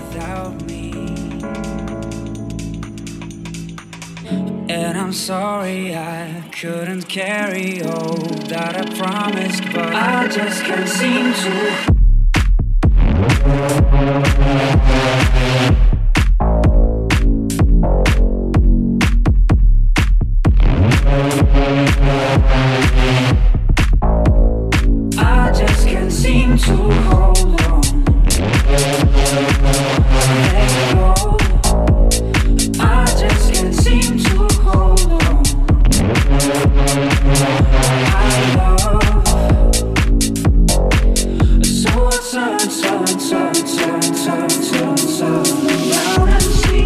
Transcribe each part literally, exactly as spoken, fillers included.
without me. And I'm sorry I couldn't carry all that I promised, but I just can't seem to. I just can't seem to hold on. Let go. I just can't seem to hold on. I love. So I turn, turn, turn, turn, turn, turn, turn around and see.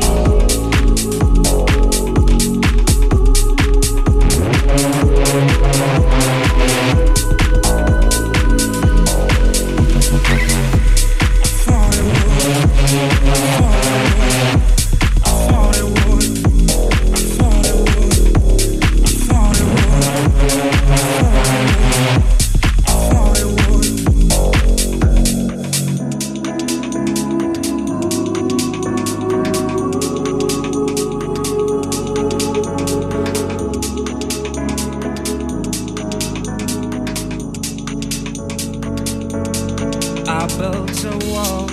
I built a wall,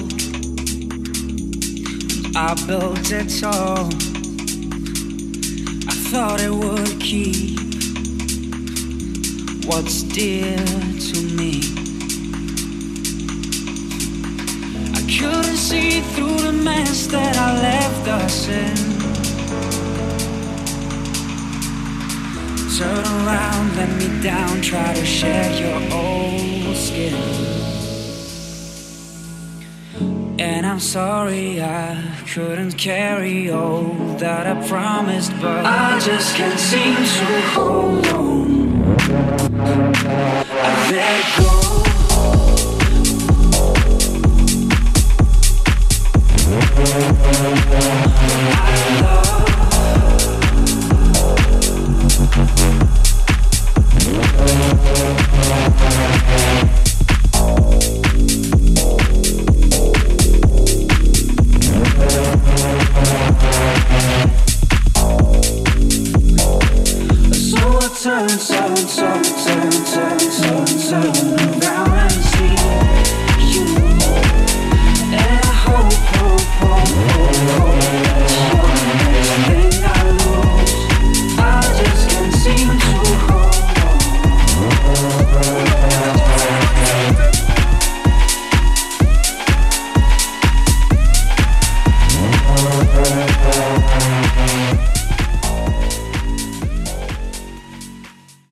I built it tall. I thought it would keep what's dear to me. I couldn't see through the mess that I left us in. Turn around, let me down, try to share your old skin. And I'm sorry I couldn't carry all that I promised, but I just can't seem to hold on. I let go.